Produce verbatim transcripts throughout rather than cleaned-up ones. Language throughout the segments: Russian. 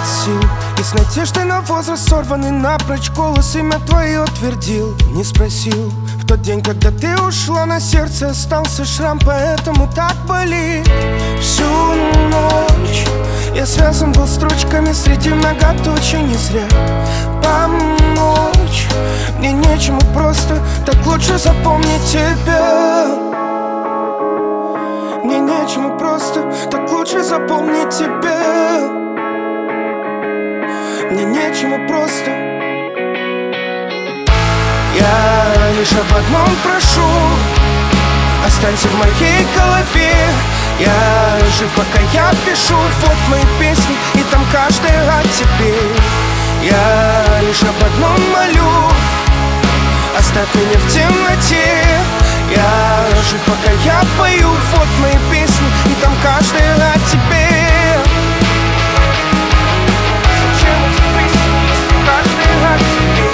сил, и с надеждой на возраст сорванный напрочь голос имя твое твердил. Не спросил, в тот день, когда ты ушла, на сердце остался шрам, поэтому так болит. Всю ночь я связан был строчками среди многоточий, не зря. Помочь мне нечему просто, так лучше запомнить тебя. Мне нечему просто, так лучше запомнить тебя. Мне нечему просто. Я лишь об одном прошу: останься в моей голове. Я жив, пока я пишу. Вот мои песни, и там каждая о тебе. Я лишь об одном молю: оставь меня в темноте. Я жив, пока я пою. Вот мои песни, и там каждая о тебе. Зачем эти песни, если каждая о тебе?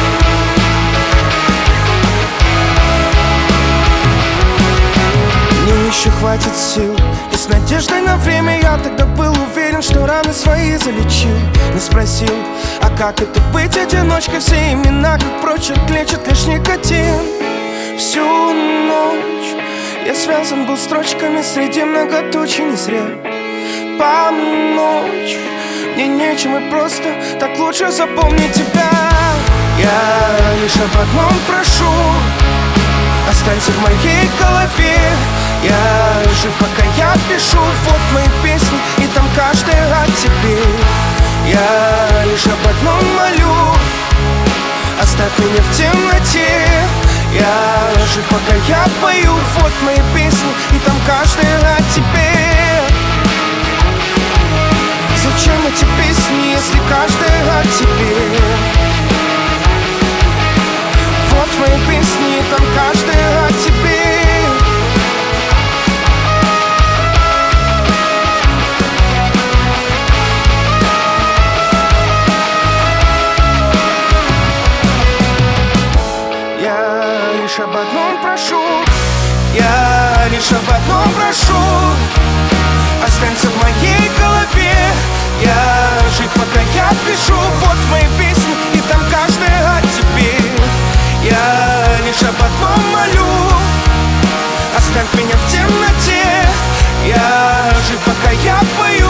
Мне еще хватит сил, и с надеждой на время я тогда был уверен, что раны свои залечил. Не спросил, а как это быть одиночкой? Все имена, как прочерк, лечат лишь никотин. Всю ночь я связан был строчками среди многоточий, не зря. Помочь мне нечем, и просто так лучше запомнить тебя. Я лишь об одном прошу: останься в моей голове. Я жив, пока я пишу. Вот мои песни, и там каждая о тебе. Я лишь об одном молю: оставь меня в темноте. Я жив, пока я пою. Вот мои песни, и там каждая о тебе. Зачем эти песни, если каждая о тебе? Вот мои песни, и там каждая о тебе. Я лишь об одном прошу, я лишь об одном прошу: останься в моей голове. Я жив, пока я пишу. Вот мои песни, и там каждая о тебе. Я лишь об одном молю: оставь меня в темноте. Я жив, пока я пою.